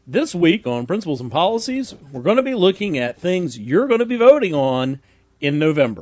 This week on Principles and Policies, we're going to be looking at things you're going to be voting on in November.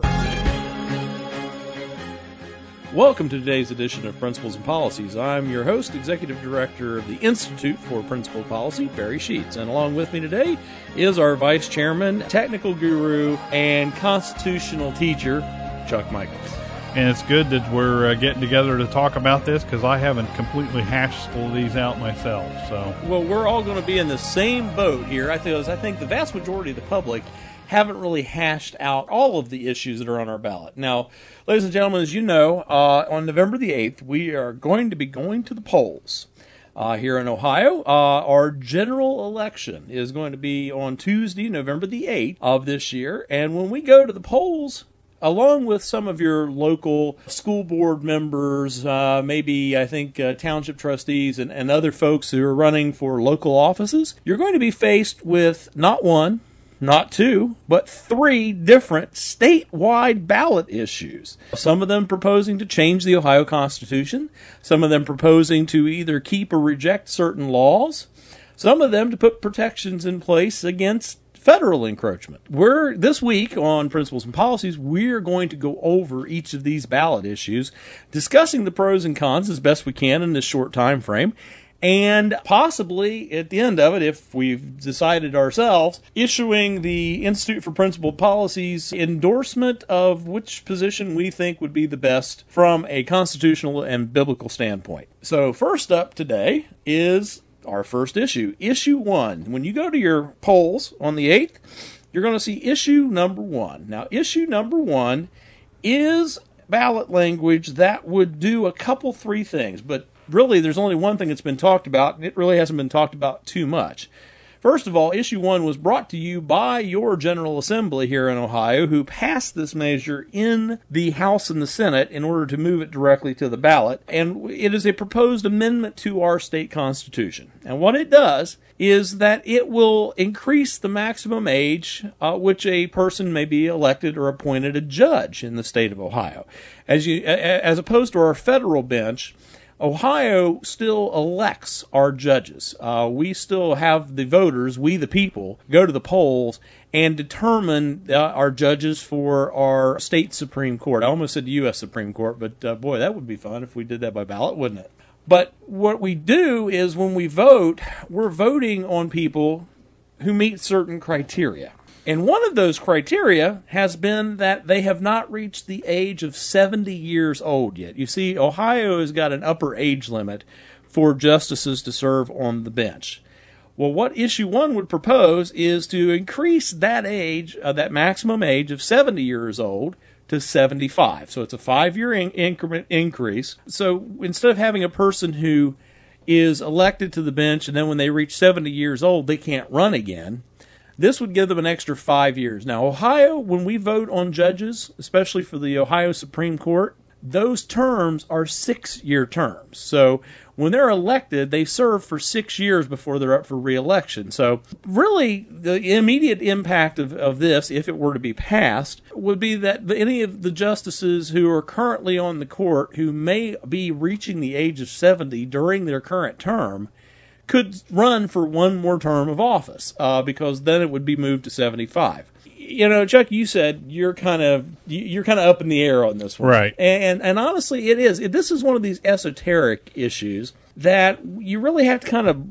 Welcome to today's edition of Principles and Policies. I'm your host, Executive Director of the Institute for Principled Policy, Barry Sheets. And along with me today is our Vice Chairman, Technical Guru, and Constitutional Teacher, Chuck Michaels. And it's good that we're getting together to talk about this because I haven't completely hashed these out myself. So, well, we're all going to be in the same boat here. I think the vast majority of the public haven't really hashed out all of the issues that are on our ballot. Now, ladies and gentlemen, as you know, on November the 8th, we are going to be going to the polls. Here in Ohio, our general election is going to be on Tuesday, November the 8th of this year. And when we go to the polls, along with some of your local school board members, maybe township trustees and other folks who are running for local offices, you're going to be faced with not one, not two, but three different statewide ballot issues. Some of them proposing to change the Ohio Constitution, some of them proposing to either keep or reject certain laws, some of them to put protections in place against federal encroachment. This week on Principles and Policies, we're going to go over each of these ballot issues, discussing the pros and cons as best we can in this short time frame, and possibly at the end of it, if we've decided ourselves, issuing the Institute for Principled Policies endorsement of which position we think would be the best from a constitutional and biblical standpoint. So first up today is our first issue, Issue 1. When you go to your polls on the 8th, you're going to see Issue number 1. Now, Issue number 1 is ballot language that would do three things, but really there's only one thing that's been talked about, and it really hasn't been talked about too much. First of all, Issue 1 was brought to you by your General Assembly here in Ohio, who passed this measure in the House and the Senate in order to move it directly to the ballot. And it is a proposed amendment to our state constitution. And what it does is that it will increase the maximum age which a person may be elected or appointed a judge in the state of Ohio. As opposed to our federal bench, Ohio still elects our judges. We still have the voters, we the people, go to the polls and determine our judges for our state Supreme Court. I almost said the U.S. Supreme Court, but boy, that would be fun if we did that by ballot, wouldn't it? But what we do is when we vote, we're voting on people who meet certain criteria. And one of those criteria has been that they have not reached the age of 70 years old yet. You see, Ohio has got an upper age limit for justices to serve on the bench. Well, what Issue 1 would propose is to increase that age, that maximum age of 70 years old, to 75. So it's a 5-year increment increase. So instead of having a person who is elected to the bench and then when they reach 70 years old, they can't run again, this would give them an extra 5 years. Now, Ohio, when we vote on judges, especially for the Ohio Supreme Court, those terms are 6-year terms. So when they're elected, they serve for 6 years before they're up for re-election. So really, the immediate impact of this, if it were to be passed, would be that any of the justices who are currently on the court who may be reaching the age of 70 during their current term could run for one more term of office, because then it would be moved to 75. You know, Chuck, you said you're kind of up in the air on this one, right? And honestly, it is. This is one of these esoteric issues that you really have to kind of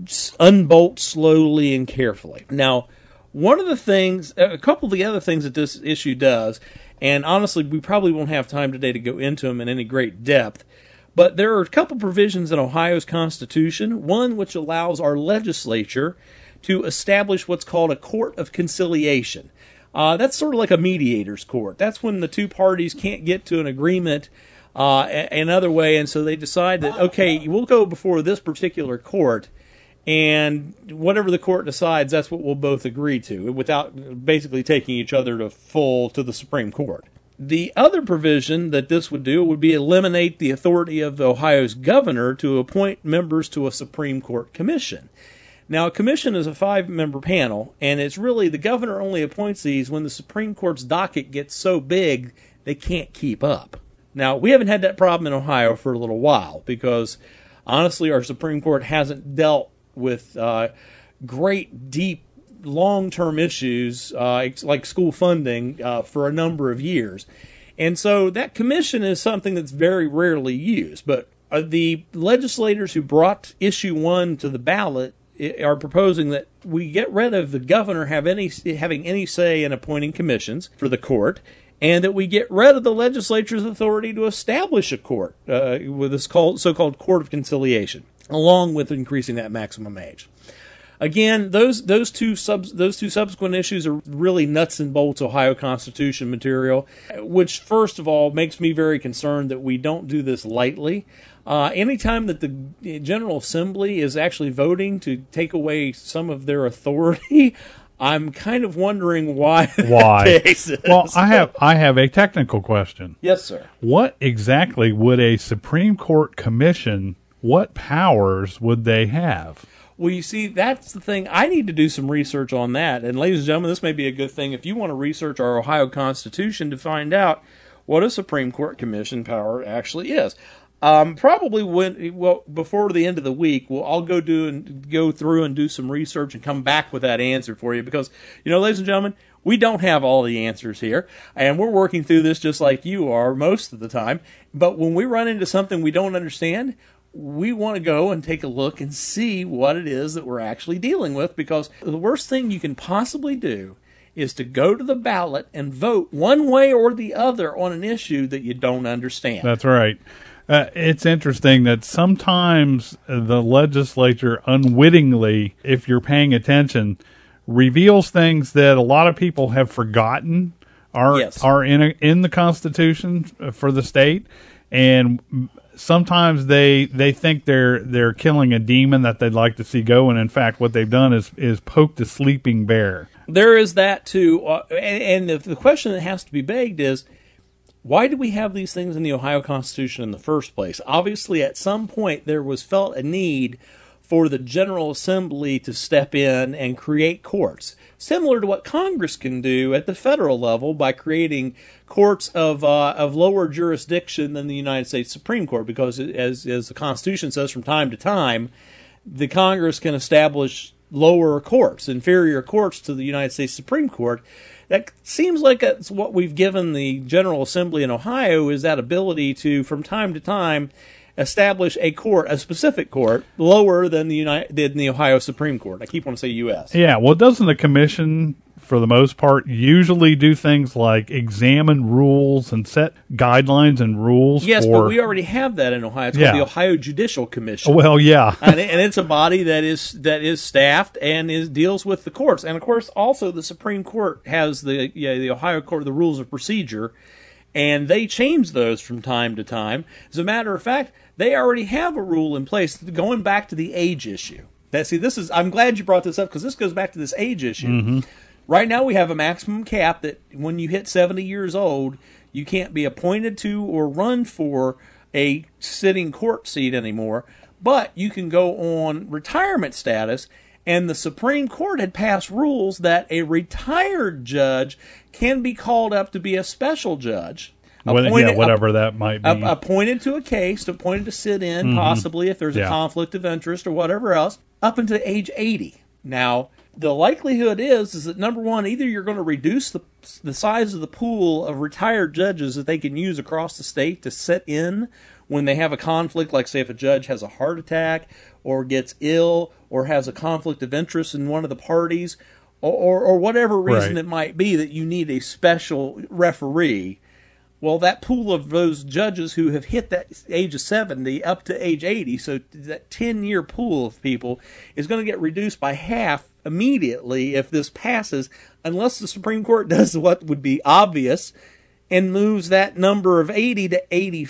unbolt slowly and carefully. Now, a couple of the other things that this issue does, and honestly, we probably won't have time today to go into them in any great depth. But there are a couple provisions in Ohio's Constitution, one which allows our legislature to establish what's called a court of conciliation. That's sort of like a mediator's court. That's when the two parties can't get to an agreement another way, and so they decide that, okay, we'll go before this particular court, and whatever the court decides, that's what we'll both agree to, without basically taking each other to the Supreme Court. The other provision that this would do would be eliminate the authority of Ohio's governor to appoint members to a Supreme Court commission. Now, a commission is a 5-member panel, and it's really the governor only appoints these when the Supreme Court's docket gets so big they can't keep up. Now, we haven't had that problem in Ohio for a little while because, honestly, our Supreme Court hasn't dealt with great, deep, long-term issues like school funding for a number of years. And so that commission is something that's very rarely used. But the legislators who brought issue 1 to the ballot are proposing that we get rid of the governor having any say in appointing commissions for the court, and that we get rid of the legislature's authority to establish a court with this so-called court of conciliation, along with increasing that maximum age. Again, those two subsequent issues are really nuts and bolts Ohio Constitution material, which first of all makes me very concerned that we don't do this lightly. Anytime that the General Assembly is actually voting to take away some of their authority, I'm kind of wondering why. That case is. Well, I have a technical question. Yes, sir. What exactly would a Supreme Court commission? What powers would they have? Well, you see, that's the thing. I need to do some research on that. And ladies and gentlemen, this may be a good thing if you want to research our Ohio Constitution to find out what a Supreme Court commission power actually is. Probably before the end of the week, I'll go through and do some research and come back with that answer for you, because, ladies and gentlemen, we don't have all the answers here, and we're working through this just like you are most of the time. But when we run into something we don't understand, we want to go and take a look and see what it is that we're actually dealing with, because the worst thing you can possibly do is to go to the ballot and vote one way or the other on an issue that you don't understand. That's right. It's interesting that sometimes the legislature unwittingly, if you're paying attention, reveals things that a lot of people have forgotten are in the Constitution for the state, and sometimes they think they're killing a demon that they'd like to see go, and in fact, what they've done is poke the sleeping bear. There is that too, and the question that has to be begged is, why do we have these things in the Ohio Constitution in the first place? Obviously, at some point, there was felt a need for the General Assembly to step in and create courts, similar to what Congress can do at the federal level by creating courts of lower jurisdiction than the United States Supreme Court, because as the Constitution says, from time to time, the Congress can establish lower courts, inferior courts to the United States Supreme Court. That seems like that's what we've given the General Assembly in Ohio, is that ability to, from time to time, establish a court, a specific court, lower than the Ohio Supreme Court. I keep wanting to say U.S. Yeah, well, doesn't the commission, for the most part, usually do things like examine rules and set guidelines and rules? Yes, but we already have that in Ohio. It's called the Ohio Judicial Commission. Well, yeah. and it's a body that is staffed and deals with the courts. And, of course, also the Supreme Court has the Ohio Court, the Rules of Procedure, and they change those from time to time. As a matter of fact, they already have a rule in place going back to the age issue. I'm glad you brought this up, because this goes back to this age issue. Mm-hmm. Right now we have a maximum cap that when you hit 70 years old, you can't be appointed to or run for a sitting court seat anymore, but you can go on retirement status, and the Supreme Court had passed rules that a retired judge can be called up to be a special judge. Whatever that might be. Appointed to a case, appointed to sit in, possibly if there's a conflict of interest or whatever else, up until age 80. Now, the likelihood is that, number one, either you're going to reduce the size of the pool of retired judges that they can use across the state to sit in when they have a conflict, like, say, if a judge has a heart attack or gets ill or has a conflict of interest in one of the parties, or whatever reason it might be that you need a special referee. Well, that pool of those judges who have hit that age of 70 up to age 80, so that 10-year pool of people is going to get reduced by half immediately if this passes, unless the Supreme Court does what would be obvious and moves that number of 80 to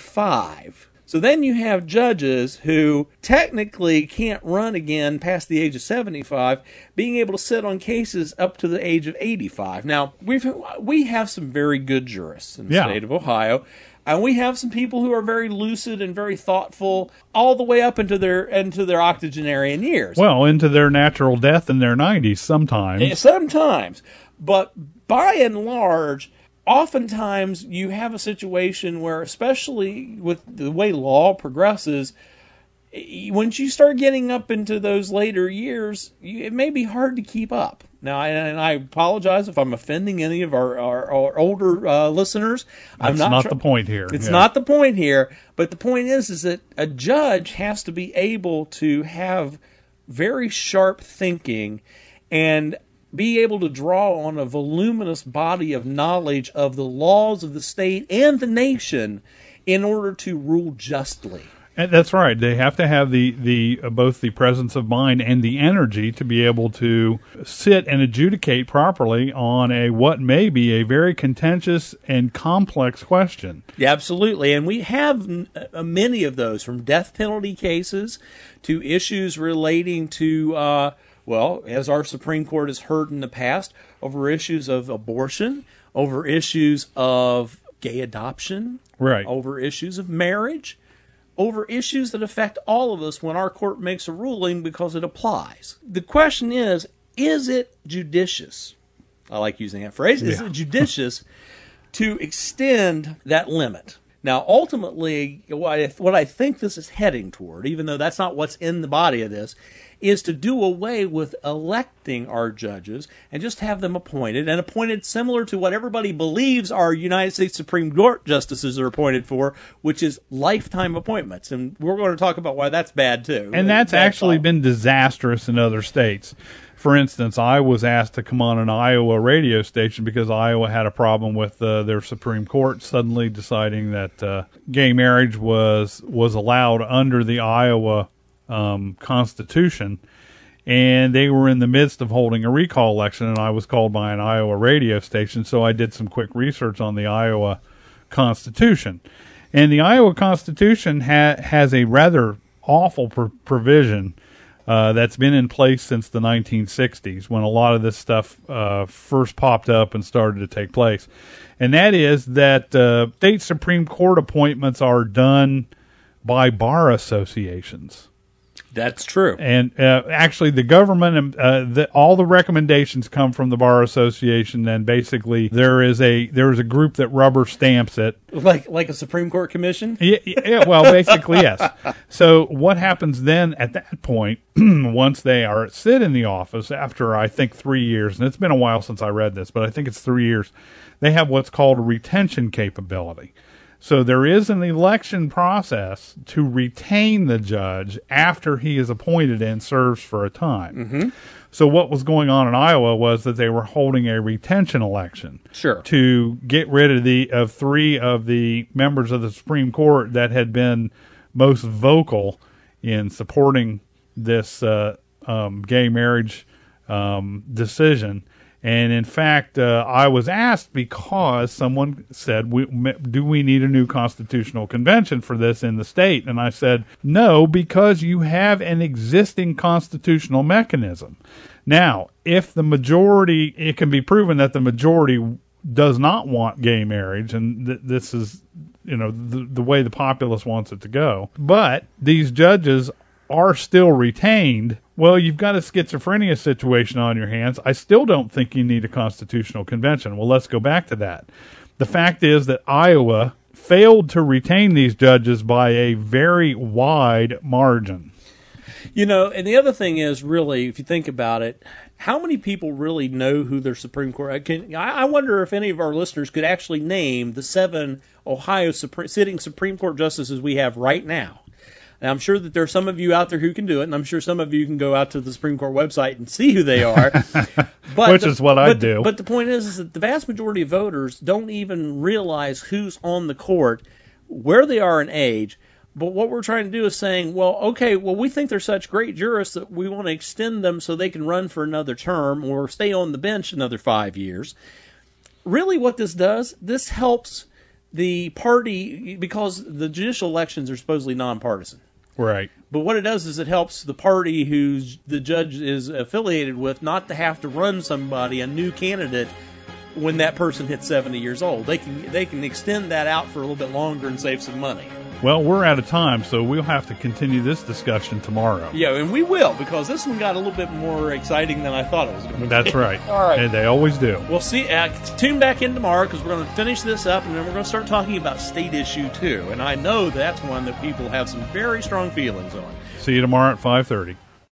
85. So then you have judges who technically can't run again past the age of 75, being able to sit on cases up to the age of 85. Now, we have some very good jurists in the state of Ohio, and we have some people who are very lucid and very thoughtful all the way up into their octogenarian years. Well, into their natural death in their 90s sometimes. Sometimes. But by and large, oftentimes you have a situation where, especially with the way law progresses, once you start getting up into those later years, it may be hard to keep up. Now, and I apologize if I'm offending any of our older listeners. That's not the point here. It's not the point here. But the point is that a judge has to be able to have very sharp thinking and be able to draw on a voluminous body of knowledge of the laws of the state and the nation in order to rule justly. And that's right. They have to have the both the presence of mind and the energy to be able to sit and adjudicate properly on what may be a very contentious and complex question. Yeah, absolutely. And we have many of those, from death penalty cases to issues relating to, as our Supreme Court has heard in the past, over issues of abortion, over issues of gay adoption, right, over issues of marriage, over issues that affect all of us when our court makes a ruling because it applies. The question is it judicious? I like using that phrase. Is it judicious to extend that limit? Now, ultimately, what I think this is heading toward, even though that's not what's in the body of this, is to do away with electing our judges and just have them appointed similar to what everybody believes our United States Supreme Court justices are appointed for, which is lifetime appointments. And we're going to talk about why that's bad, too. And that's actually been disastrous in other states. For instance, I was asked to come on an Iowa radio station because Iowa had a problem with their Supreme Court suddenly deciding that gay marriage was allowed under the Iowa Constitution, and they were in the midst of holding a recall election, and I was called by an Iowa radio station, so I did some quick research on the Iowa Constitution. And the Iowa Constitution has a rather awful provision that's been in place since the 1960s, when a lot of this stuff first popped up and started to take place. And that is that state Supreme Court appointments are done by bar associations. That's true. And actually, the government, all the recommendations come from the Bar Association, and basically there is a group that rubber stamps it. Like a Supreme Court commission? Yeah, well, basically, yes. So what happens then at that point, once they sit in the office after, I think, 3 years, and it's been a while since I read this, but I think it's 3 years, they have what's called a retention capability. So there is an election process to retain the judge after he is appointed and serves for a time. Mm-hmm. So what was going on in Iowa was that they were holding a retention election, sure, to get rid of three of the members of the Supreme Court that had been most vocal in supporting this gay marriage decision. And in fact, I was asked because someone said, do we need a new constitutional convention for this in the state? And I said, no, because you have an existing constitutional mechanism. Now, if the majority, it can be proven that the majority does not want gay marriage, and this is, the way the populace wants it to go, but these judges are still retained, well, you've got a schizophrenia situation on your hands. I still don't think you need a constitutional convention. Well, let's go back to that. The fact is that Iowa failed to retain these judges by a very wide margin. And the other thing is, really, if you think about it, how many people really know who their Supreme Court... I wonder if any of our listeners could actually name the 7 Ohio sitting Supreme Court justices we have right now. And I'm sure that there are some of you out there who can do it, and I'm sure some of you can go out to the Supreme Court website and see who they are. Which is what I do. But the point is that the vast majority of voters don't even realize who's on the court, where they are in age. But what we're trying to do is saying, we think they're such great jurists that we want to extend them so they can run for another term or stay on the bench another 5 years. Really what this does, this helps the party, because the judicial elections are supposedly nonpartisan. Right. But what it does is it helps the party who's the judge is affiliated with not to have to run somebody, a new candidate, when that person hits 70 years old. They can extend that out for a little bit longer and save some money. Well, we're out of time, so we'll have to continue this discussion tomorrow. Yeah, and we will, because this one got a little bit more exciting than I thought it was going to be. That's right. All right. And they always do. We'll see. Tune back in tomorrow, because we're going to finish this up, and then we're going to start talking about State Issue 2. And I know that's one that people have some very strong feelings on. See you tomorrow at 5:30.